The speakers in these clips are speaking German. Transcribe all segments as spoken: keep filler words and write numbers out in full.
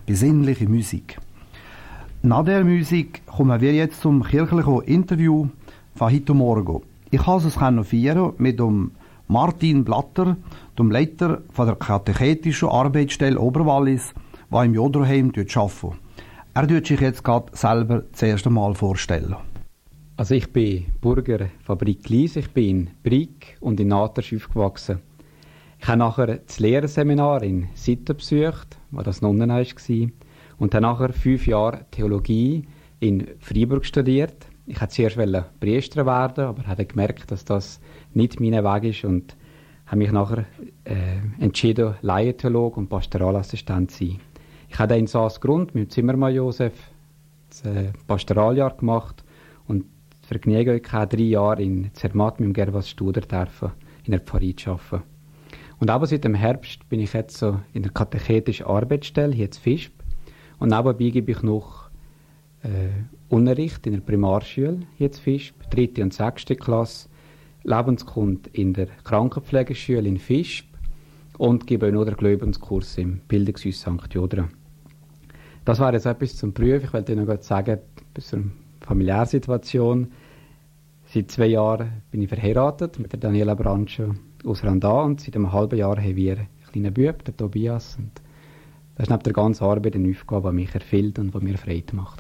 besinnliche Musik. Nach der Musik kommen wir jetzt zum kirchlichen Interview von heute Morgen. Ich kann es feiern mit dem Martin Blatter, dem Leiter von der katechetischen Arbeitsstelle Oberwallis, der im Jodroheim arbeitet. Er wird sich jetzt gerade selber das erste Mal vorstellen. Also ich bin Burger Fabrik Lies, ich bin in Brig und in Natersch aufgewachsen. Ich habe nachher das Lehrerseminar in Sitten besucht, wo das Nonnenhaus war, und habe nachher fünf Jahre Theologie in Freiburg studiert. Ich wollte zuerst Priester werden, aber habe gemerkt, dass das nicht mein Weg ist und habe mich nachher äh, entschieden, Laientheologe und Pastoralassistent zu sein. Ich habe in Saasgrund mit dem Zimmermann Josef das äh, Pastoraljahr gemacht und das Vergnügen gehabt, drei Jahre in Zermatt mit dem Gervas Studer dürfen, in der Pfarrei zu arbeiten. Und aber seit dem Herbst bin ich jetzt so in der katechetischen Arbeitsstelle hier in Visp. Und nebenbei gebe ich noch äh, Unterricht in der Primarschule hier in Visp, dritte und sechste Klasse, Lebenskunde in der Krankenpflegeschule in Visp und gebe auch noch den Glaubenskurs im Bildungshaus Sankt Jodra. Das war jetzt etwas zum Prüfen. Ich wollte Ihnen noch sagen, bis zur Familiärsituation. Seit zwei Jahren bin ich verheiratet mit der Daniela Brancho aus Randa und seit einem halben Jahr haben wir einen kleinen Bub, den Tobias. Und das ist neben der ganzen Arbeit eine Aufgabe, die mich erfüllt und die mir Freude macht.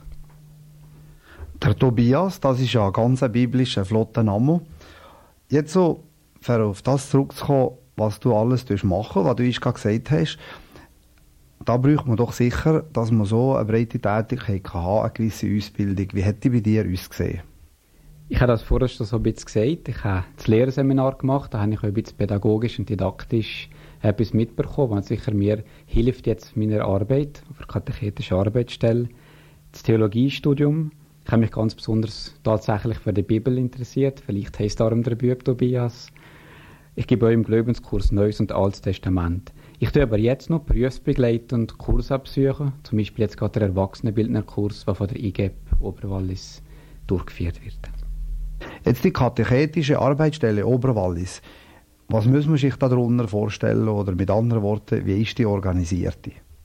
Der Tobias, das ist ja ein ganz biblischer, flotter Name. Jetzt so, für auf das zurückzukommen, was du alles machen, was du uns gerade gesagt hast, da braucht man doch sicher, dass man so eine breite Tätigkeit kann haben, eine gewisse Ausbildung. Wie hat die bei dir ausgesehen? Ich habe das vorher schon so ein bisschen gesagt. Ich habe das Lehrerseminar gemacht, da habe ich auch ein bisschen pädagogisch und didaktisch etwas mitbekommen, was sicher mir hilft jetzt in meiner Arbeit, auf der katechetischen Arbeitsstelle. Das Theologiestudium. Ich habe mich ganz besonders tatsächlich für die Bibel interessiert. Vielleicht heisst darum der Bub Tobias. Ich gebe auch im Glaubenskurs Neues und Altes Testament. Ich tue aber jetzt noch berufsbegleitend Kurse besuchen, zum Beispiel jetzt gerade der Erwachsenenbildnerkurs, der von der I G E P Oberwallis durchgeführt wird. Jetzt die katechetische Arbeitsstelle Oberwallis. Was muss man sich darunter vorstellen oder mit anderen Worten, wie ist die organisiert?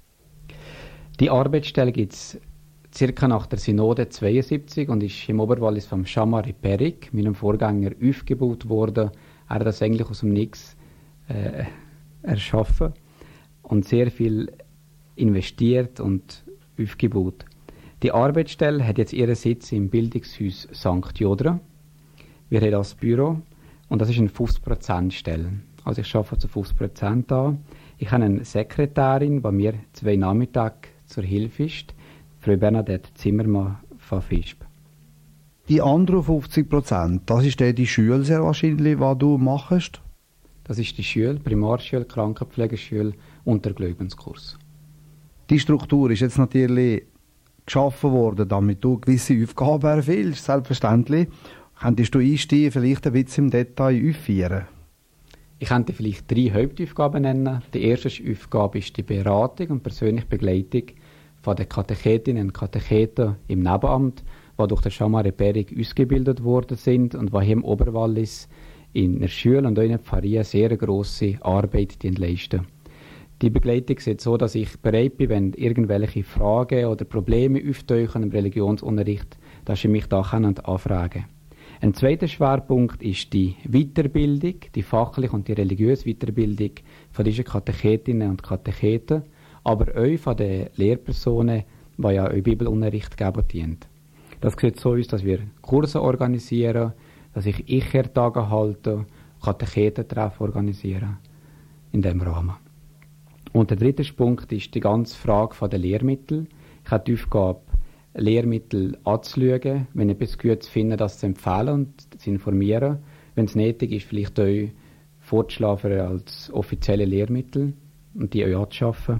Die Arbeitsstelle gibt es circa nach der Synode zweiundsiebzig und ist im Oberwallis vom Jean-Marie Perrig, meinem Vorgänger, aufgebaut worden. Er hat das eigentlich aus dem Nix äh, erschaffen und sehr viel investiert und aufgebaut. Die Arbeitsstelle hat jetzt ihren Sitz im Bildungshaus Sankt Jodra. Wir haben das Büro und das ist eine fünfzig Prozent Stelle. Also ich arbeite zu fünfzig Prozent an. Ich habe eine Sekretärin, die mir zwei Nachmittage zur Hilfe ist, Frau Bernadette Zimmermann von Visp. Die anderen fünfzig Prozent, das ist die Schule sehr wahrscheinlich, was du machst? Das ist die Schule, Primarschule, Krankenpflegeschule und der Glaubenskurs. Die Struktur ist jetzt natürlich geschaffen worden, damit du gewisse Aufgaben erfüllst, selbstverständlich. Könntest du einsteigen, vielleicht ein bisschen im Detail aufführen? Ich könnte vielleicht drei Hauptaufgaben nennen. Die erste Aufgabe ist die Beratung und persönliche Begleitung von den Katechetinnen und Katecheten im Nebenamt, die durch den Jean-Marie Perrig ausgebildet worden sind und die hier im Oberwallis in der Schule und auch in der Pfarrei eine sehr grosse Arbeit leisten. Die Begleitung sieht so, dass ich bereit bin, wenn irgendwelche Fragen oder Probleme auftauchen im Religionsunterricht, dass ich mich da anfragen kann. Ein zweiter Schwerpunkt ist die Weiterbildung, die fachliche und die religiöse Weiterbildung von diesen Katechetinnen und Katecheten, aber auch von den Lehrpersonen, die ja auch Bibelunterricht geben dienen. Das sieht so aus, dass wir Kurse organisieren, dass ich Ich-Tage halte, Katechetentreffen organisieren in diesem Rahmen. Und der dritte Punkt ist die ganze Frage der Lehrmittel. Ich habe die Aufgabe, Lehrmittel anzuschauen, wenn ich etwas Gutes finde, das zu empfehlen und zu informieren. Wenn es nötig ist, vielleicht auch vorzuschlagen als offizielle Lehrmittel und die auch anzuschaffen.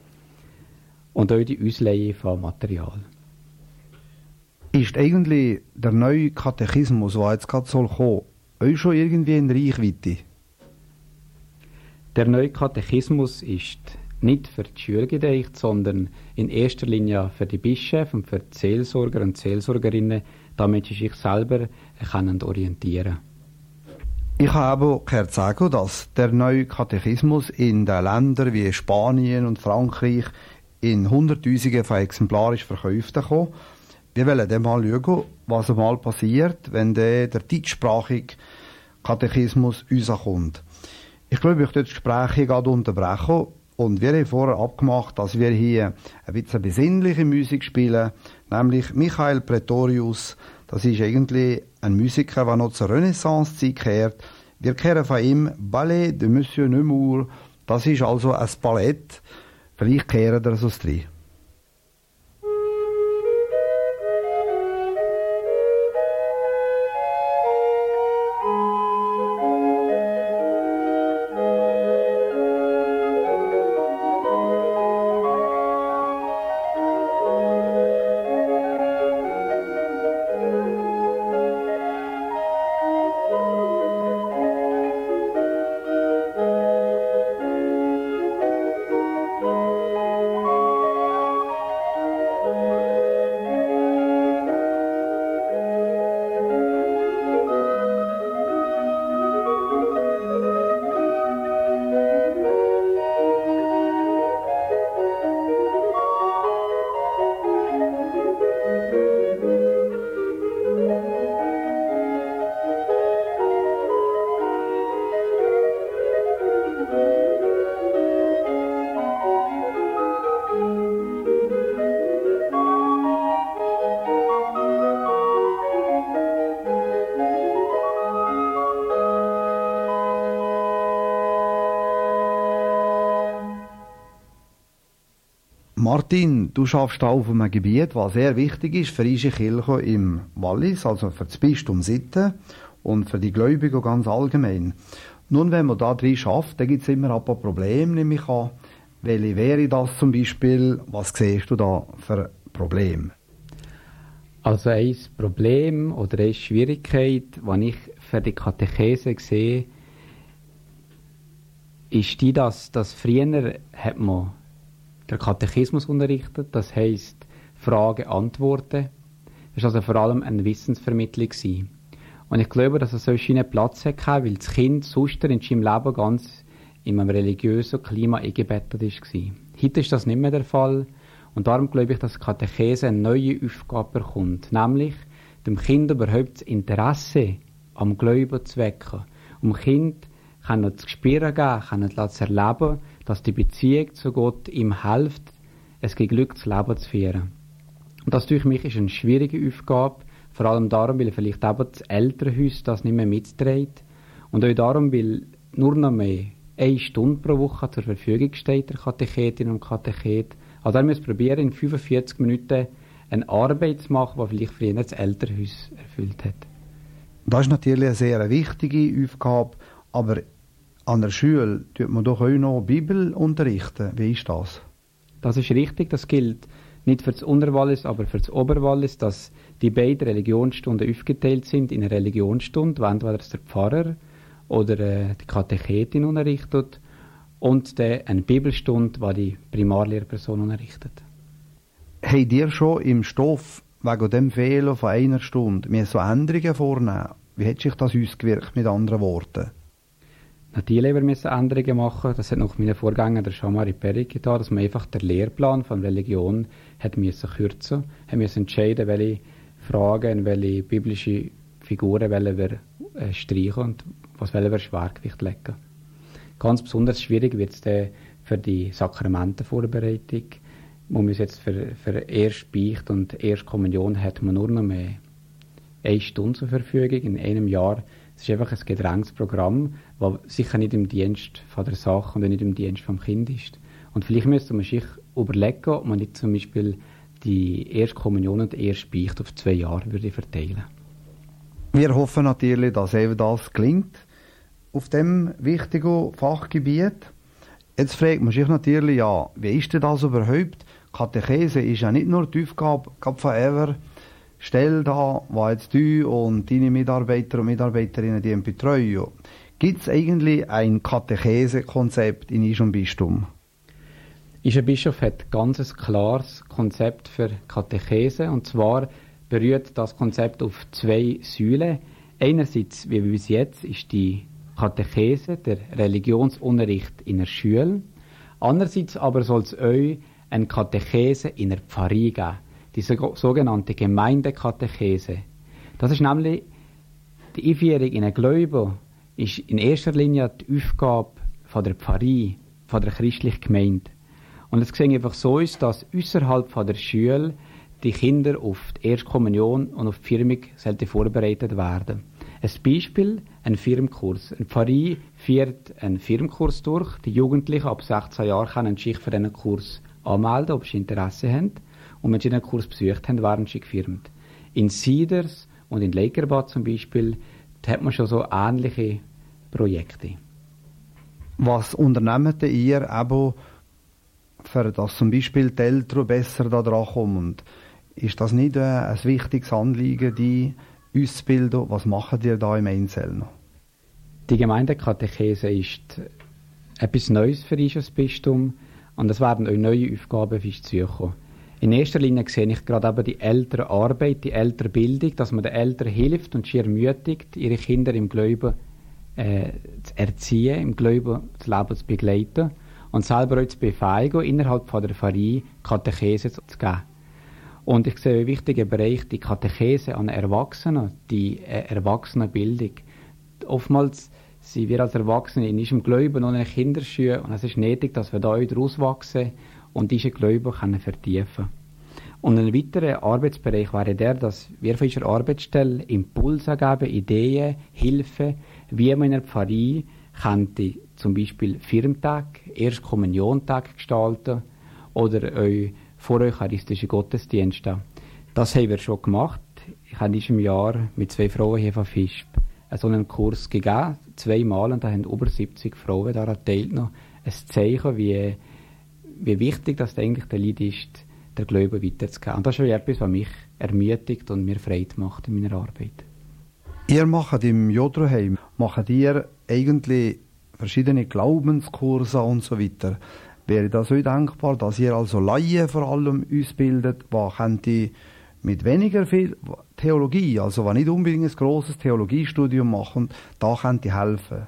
Und auch die Ausleihe von Material. Ist eigentlich der neue Katechismus, der jetzt gerade kommen soll, auch schon irgendwie in Reichweite? Der neue Katechismus ist nicht für die Schüler gedacht, sondern in erster Linie für die Bischöfe und für die Seelsorger und Seelsorgerinnen, damit sie sich selber können orientieren. Ich habe auch gehört sagen, dass der neue Katechismus in den Ländern wie Spanien und Frankreich in Hunderttausenden von Exemplaren verkauft gekommen. Wir wollen dann mal schauen, was einmal passiert, wenn der, der deutschsprachige Katechismus rauskommt. Ich glaube, ich werde das Gespräch hier gerade unterbrechen. Und wir haben vorher abgemacht, dass wir hier ein bisschen besinnliche Musik spielen, nämlich Michael Pretorius. Das ist eigentlich ein Musiker, der noch zur Renaissance-Zeit kehrt. Wir kehren von ihm Ballet de Monsieur Nemours. Das ist also ein Ballett. Vielleicht kehren wir so drin. Martin, du schaffst auf einem Gebiet, das sehr wichtig ist für unsere Kirche im Wallis, also für das Bistum Sitten und für die Gläubigen ganz allgemein. Nun, wenn man da drin schafft, dann gibt es immer ein paar Probleme, nehme ich an. Welche wäre das zum Beispiel? Was siehst du da für Probleme? Also ein Problem oder eine Schwierigkeit, die ich für die Katechese sehe, ist die, dass, dass früher hat man der Katechismus unterrichtet, das heisst Fragen, Antworten. Das war also vor allem eine Wissensvermittlung gewesen. Und ich glaube, dass es so einen Platz hatte, weil das Kind sonst in seinem Leben ganz in einem religiösen Klima eingebettet war. Heute ist das nicht mehr der Fall. Und darum glaube ich, dass die Katechese eine neue Aufgabe bekommt, nämlich dem Kind überhaupt das Interesse am Glauben zu wecken. Um dem Kind zu spüren geben, zu erleben, dass die Beziehung zu Gott ihm hilft, ein geglücktes Leben zu führen. Und das durch mich ist eine schwierige Aufgabe, vor allem darum, weil vielleicht eben das Elternhaus das nicht mehr mitträgt und auch darum, weil nur noch mehr eine Stunde pro Woche zur Verfügung steht der Katechetin und Katechet. Also er muss probieren, in fünfundvierzig Minuten eine Arbeit zu machen, die vielleicht früher das Elternhaus erfüllt hat. Das ist natürlich eine sehr wichtige Aufgabe, aber an der Schule tut man doch auch noch Bibel unterrichten. Wie ist das? Das ist richtig. Das gilt nicht für das Unterwallis, aber für das Oberwallis, dass die beiden Religionsstunden aufgeteilt sind in eine Religionsstunde, wo entweder der Pfarrer oder äh, die Katechetin unterrichtet und dann eine Bibelstunde, die die Primarlehrperson unterrichtet. Habt ihr schon im Stoff wegen dem Fehler von einer Stunde mir so Änderungen vornehmen? Wie hat sich das ausgewirkt, mit anderen Worten? Natürlich haben wir Änderungen machen. Das hat noch meine Vorgänger, der Jean-Marie Perry, getan, dass man einfach den Lehrplan von Religion hat müssen kürzen, haben müssen entscheiden, welche Fragen, welche biblische Figuren wollen wir äh, streichen und was wollen wir Schwergewicht legen. Ganz besonders schwierig wird es dann für die Sakramentenvorbereitung. Man muss jetzt für, für erste Beicht und erste Kommunion hat man nur noch mehr eine Stunde zur Verfügung in einem Jahr. Es ist einfach ein gedrängtes Programm, das sicher nicht im Dienst von der Sache und nicht im Dienst vom Kind ist. Und vielleicht müsste man sich überlegen, ob man nicht zum Beispiel die erste Kommunion und die erste Beicht auf zwei Jahre würde verteilen. Wir hoffen natürlich, dass eben das gelingt auf dem wichtigen Fachgebiet. Jetzt fragt man sich natürlich, ja, wie ist denn das überhaupt? Katechese ist ja nicht nur die Aufgabe von Ever, stell da, was jetzt du und deine Mitarbeiter und Mitarbeiterinnen die betreuen. Gibt es eigentlich ein Katechese-Konzept in unserem Bistum? Unser Bischof hat ganz ein klares Konzept für Katechese, und zwar berührt das Konzept auf zwei Säulen. Einerseits, wie bis jetzt, ist die Katechese, der Religionsunterricht in der Schule. Andererseits aber soll es euch eine Katechese in einer Pfarrei gegeben. Die sogenannte Gemeindekatechese. Das ist nämlich die Einführung in einen Glauben, ist in erster Linie die Aufgabe von der Pfarrei, von der christlichen Gemeinde. Und es sieht einfach so aus, dass außerhalb von der Schule die Kinder auf die Erstkommunion und auf die Firmung sollten vorbereitet werden. Ein Beispiel, ein Firmkurs. Eine Pfarrei führt einen Firmkurs durch. Die Jugendlichen ab sechzehn Jahren können sich für diesen Kurs anmelden, ob sie Interesse haben. Und wenn sie den Kurs besucht haben, werden sie gefirmt. In Sieders und in Leikerbad zum Beispiel, da hat man schon so ähnliche Projekte. Was unternehmt ihr eben, für dass zum Beispiel die Eltern besser da dran kommen? Und ist das nicht ein wichtiges Anliegen, die auszubilden? Was macht ihr da im Einzelnen? Die Gemeindekatechese ist etwas Neues für uns als Bistum und es werden auch neue Aufgaben für uns zukommen. In erster Linie sehe ich gerade eben die Elternarbeit, die Elternbildung, dass man den Eltern hilft und sie ermutigt, ihre Kinder im Glauben äh, zu erziehen, im Glauben das Leben zu begleiten und selber auch zu befähigen, innerhalb von der Pfarrei Katechese zu geben. Und ich sehe einen wichtigen Bereich, die Katechese an Erwachsenen, die äh, Erwachsenenbildung. Oftmals sind wir als Erwachsene in unserem Glauben noch in den Kinderschuhen und es ist nötig, dass wir da daraus wachsen und diese Glauben können vertiefen. Und ein weiterer Arbeitsbereich wäre der, dass wir von unserer Arbeitsstelle Impulse geben, Ideen, Hilfe, wie man in einer Pfarrei könnte zum Beispiel Firmtag, Erstkommuniontag gestalten oder auch voreucharistische Gottesdienste. Das haben wir schon gemacht. Ich habe in diesem Jahr mit zwei Frauen hier von Fischb so einen Kurs gegeben, zweimal, und da haben über siebzig Frauen daran teilgenommen. Ein Zeichen, wie, wie wichtig das eigentlich der Lied ist, der Glauben weiterzugeben. Und das ist etwas, was mich ermutigt und mir Freude macht in meiner Arbeit. Ihr macht im Jodroheim, macht ihr eigentlich verschiedene Glaubenskurse und so weiter. Wäre das so denkbar, dass ihr also Laien vor allem ausbildet, was könnte mit weniger viel Theologie, also was nicht unbedingt ein grosses Theologiestudium machen, da könnte helfen?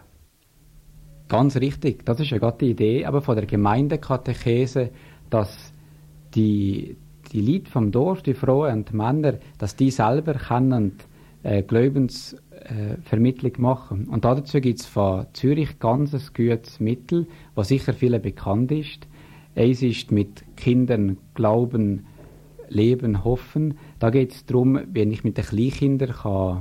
Ganz richtig, das ist ja gerade die Idee aber von der Gemeindekatechese, dass die, die Leute vom Dorf, die Frauen und die Männer, dass die selber können äh, Glaubensvermittlung äh, machen. Und dazu gibt es von Zürich ganz ein gutes Mittel, was sicher vielen bekannt ist. Eins ist mit Kindern Glauben, Leben, Hoffen. Da geht es darum, wenn ich mit den Kleinkindern kann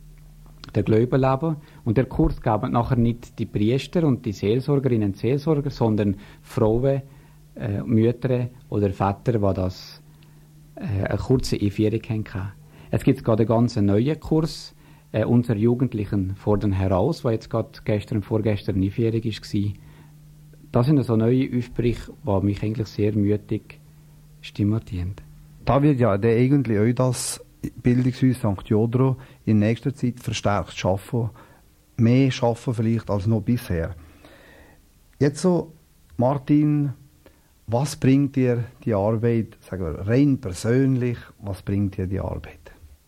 den Glauben leben. Und der Kurs geben nachher nicht die Priester und die Seelsorgerinnen und Seelsorger, sondern Frauen, äh, Mütter oder Väter, die das äh, eine kurze Einführung haben. Es gibt gerade einen ganz neuen Kurs, äh, unser Jugendlichen fordern heraus, der jetzt gerade gestern und vorgestern eine Einführung war. Das sind so neue Aufbrüche, die mich eigentlich sehr mütig stimulieren. Da wird ja der eigentlich auch das Bildungshaus Sankt Jodro in nächster Zeit verstärkt schaffen, mehr schaffen vielleicht als noch bisher. Jetzt so, Martin, was bringt dir die Arbeit, sagen wir rein persönlich, was bringt dir die Arbeit?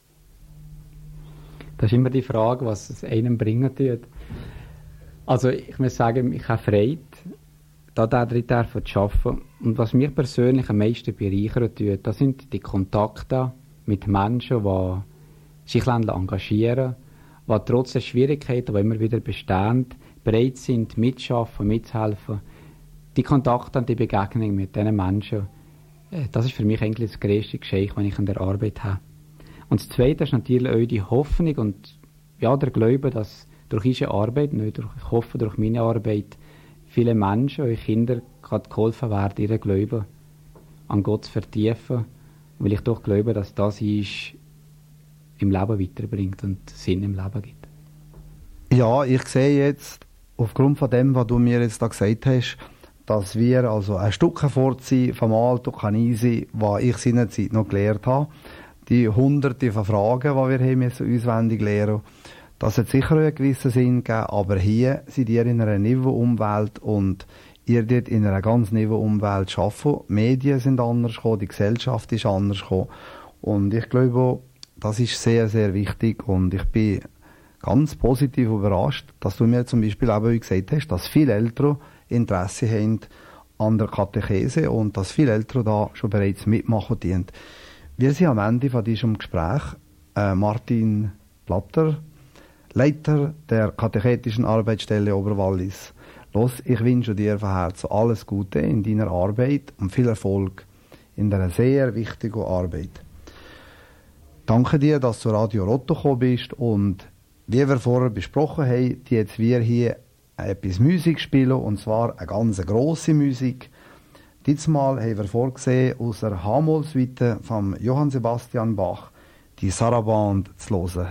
Das ist immer die Frage, was es einem bringen tut. Also ich muss sagen, ich habe Freude, da darin zu arbeiten. Und was mich persönlich am meisten bereichern tut, das sind die Kontakte mit Menschen, die sich engagieren, die trotz der Schwierigkeiten, die immer wieder bestehen, bereit sind, mitzuarbeiten, mitzuhelfen. Die Kontakte und die Begegnung mit diesen Menschen, das ist für mich eigentlich das grösste Geschenk, das ich an der Arbeit habe. Und das Zweite ist natürlich auch die Hoffnung und ja, der Glaube, dass durch unsere Arbeit, nicht durch, ich hoffe durch meine Arbeit, viele Menschen, eure Kinder, geholfen werden, ihren Glauben an Gott zu vertiefen, weil ich doch glaube, dass das ist, im Leben weiterbringt und Sinn im Leben gibt. Ja, ich sehe jetzt, aufgrund von dem, was du mir jetzt da gesagt hast, dass wir also ein Stück hervorziehen vom Alto Kanisi, was ich seinerzeit noch gelernt habe. Die hunderte von Fragen, die wir haben müssen auswendig lernen. Das hat sicher einen gewissen Sinn gegeben, aber hier seid ihr in einer Niveau-Umwelt und ihr dort in einer ganz Niveau-Umwelt arbeiten. Die Medien sind anders gekommen, die Gesellschaft ist anders gekommen. Und ich glaube, das ist sehr, sehr wichtig und ich bin ganz positiv überrascht, dass du mir zum Beispiel auch gesagt hast, dass viele Eltern Interesse haben an der Katechese und dass viele Eltern da schon bereits mitmachen dienen. Wir sind am Ende von diesem Gespräch. Äh, Martin Blatter, Leiter der katechetischen Arbeitsstelle Oberwallis. Los, ich wünsche dir von Herzen alles Gute in deiner Arbeit und viel Erfolg in dieser sehr wichtigen Arbeit. Danke dir, dass du zu Radio Rotto gekommen bist und wie wir vorher besprochen haben, die jetzt wir hier etwas Musik spielen, und zwar eine ganz grosse Musik. Diesmal haben wir vorgesehen, aus der H-Moll-Suite von Johann Sebastian Bach die Sarabande zu hören.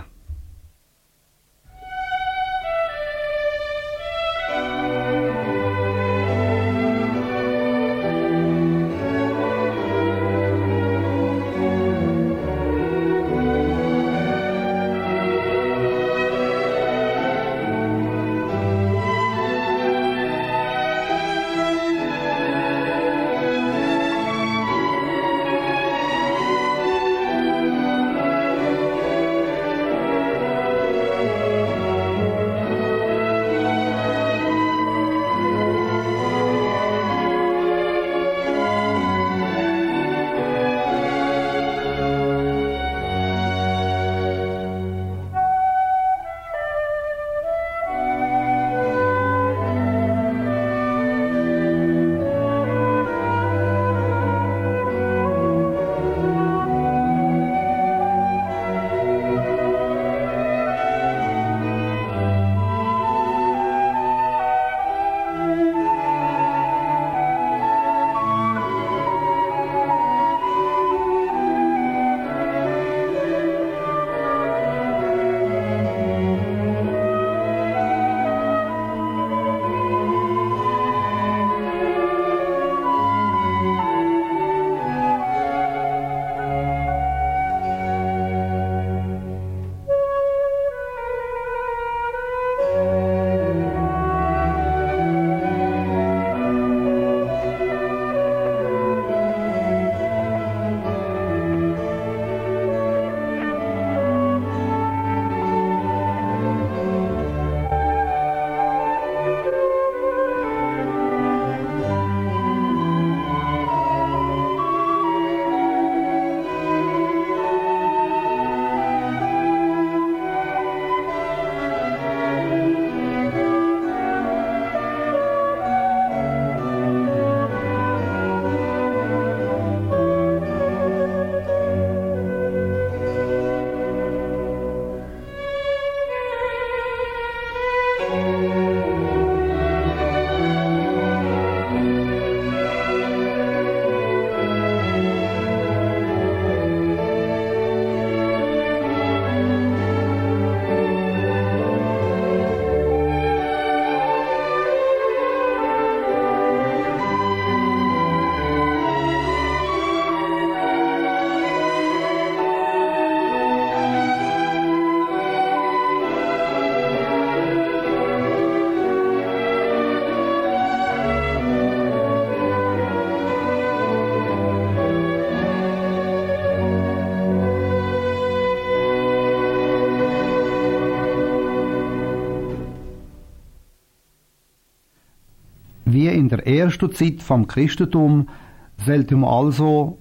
Wie in der ersten Zeit vom Christentum sollte man also,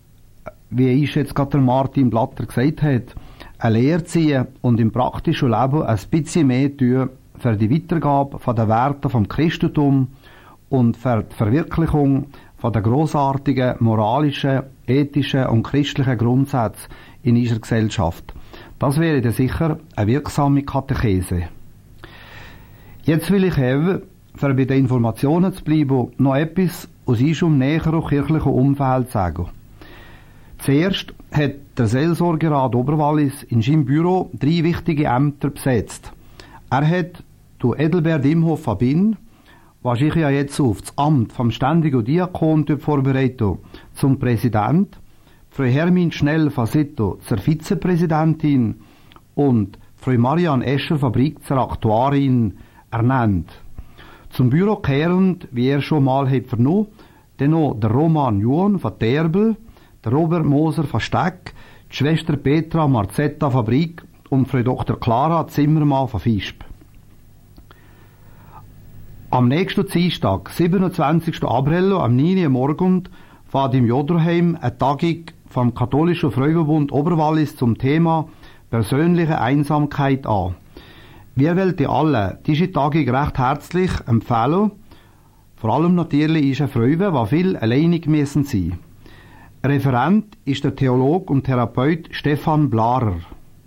wie ich jetzt gerade der Martin Blatter gesagt hat, eine Lehre ziehen und im praktischen Leben ein bisschen mehr tun für die Weitergabe von den Werten vom Christentum und für die Verwirklichung von den grossartigen moralischen, ethischen und christlichen Grundsätzen in unserer Gesellschaft. Das wäre dann sicher eine wirksame Katechese. Jetzt will ich eben, für bei den Informationen zu bleiben, noch etwas aus unserem näheren kirchlichen Umfeld sagen. Zuerst hat der Seelsorgerat Oberwallis in seinem Büro drei wichtige Ämter besetzt. Er hat du Edelbert Imhoff von Bin, was ich ja jetzt auf das Amt vom ständigen Diakon vorbereitet, zum Präsident, Frau Hermin Schnell von Sitto zur Vizepräsidentin und Frau Marianne Escher von Brieg zur Aktuarin ernannt. Zum Büro kehrend, wie er schon mal hat vernommen, dann noch der Roman Juon von Terbel, der Robert Moser von Steck, die Schwester Petra Marzetta von Brieg und Frau Doktor Clara Zimmermann von Visp. Am nächsten Dienstag, siebenundzwanzigsten April, am neun Uhr morgens, fährt im Joderheim eine Tagung vom Katholischen Frauenbund Oberwallis zum Thema persönliche Einsamkeit an. Wir wollen alle diese Tagung recht herzlich empfehlen. Vor allem natürlich ist eine Frau, die viel alleinig müssen sein. Referent ist der Theologe und Therapeut Stefan Blarer.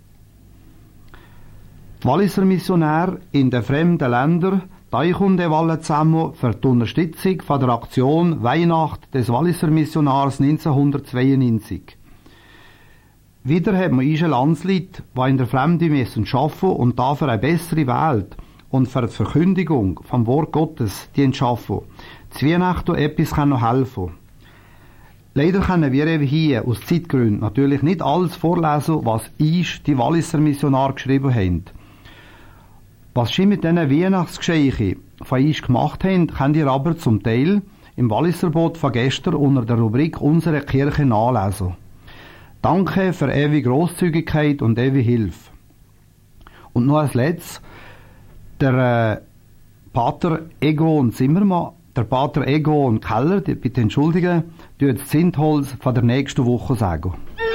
Die Walliser Missionäre in den fremden Ländern teilen alle zusammen für die Unterstützung von der Aktion Weihnacht des Walliser Missionars neunzehnhundertzweiundneunzig. Wieder hat man ische Landsleute, die in der Fremde müssen arbeiten und dafür eine bessere Welt und für die Verkündigung vom Wort Gottes die schaffen. Zu Weihnachten etwas kann noch helfen. Leider können wir eben hier aus Zeitgründen natürlich nicht alles vorlesen, was ich, die Walliser Missionare, geschrieben haben. Was sie mit diesen Weihnachtsgeschichten von uns gemacht haben, könnt ihr aber zum Teil im Walliserbot von gestern unter der Rubrik Unsere Kirche nachlesen. Danke für ewige Grosszügigkeit und ewige Hilfe. Und noch als letztes, der äh, Pater Egon Zimmermann, der Pater Egon Keller, die, bitte entschuldigen, die das Zündholz von der nächsten Woche sagen.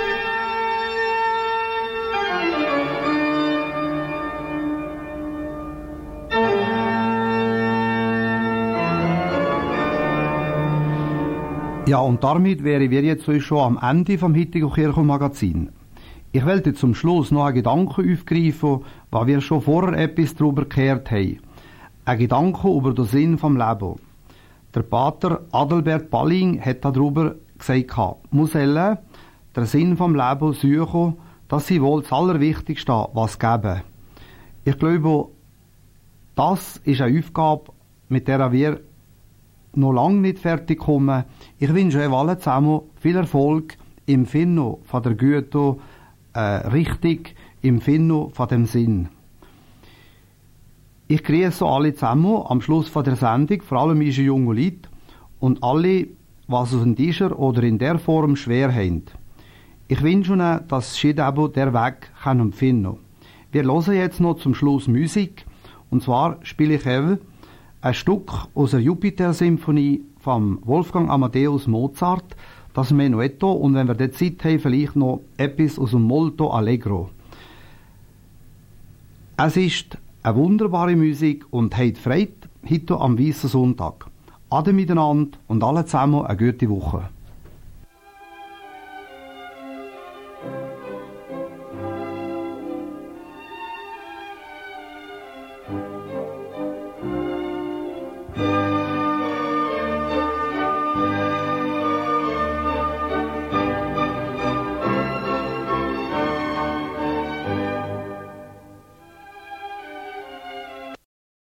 Ja, und damit wären wir jetzt schon am Ende vom heutigen Kirchenmagazin. Ich wollte zum Schluss noch einen Gedanken aufgreifen, was wir schon vorher etwas darüber gehört haben. Ein Gedanke über den Sinn vom Leben. Der Pater Adalbert Balling hat darüber gesagt, muss den Sinn vom Leben suchen, das ist wohl das Allerwichtigste, was geben. Ich glaube, das ist eine Aufgabe, mit der wir noch lange nicht fertig kommen. Ich wünsche euch alle zusammen viel Erfolg im Finden von der Güte, äh, richtig im Finden von dem Sinn. Ich grüße alle zusammen am Schluss von der Sendung, vor allem unsere jungen Leute und alle, was es in dieser oder in der Form schwer haben. Ich wünsche ihnen, dass sie eben der Weg können finden. Wir hören jetzt noch zum Schluss Musik, und zwar spiele ich eben ein Stück aus der Jupiter-Symphonie von Wolfgang Amadeus Mozart, das Menuetto, und wenn wir die Zeit haben, vielleicht noch etwas aus dem Molto Allegro. Es ist eine wunderbare Musik und habt Freude heute am Weißen Sonntag. Ade miteinander und alle zusammen eine gute Woche.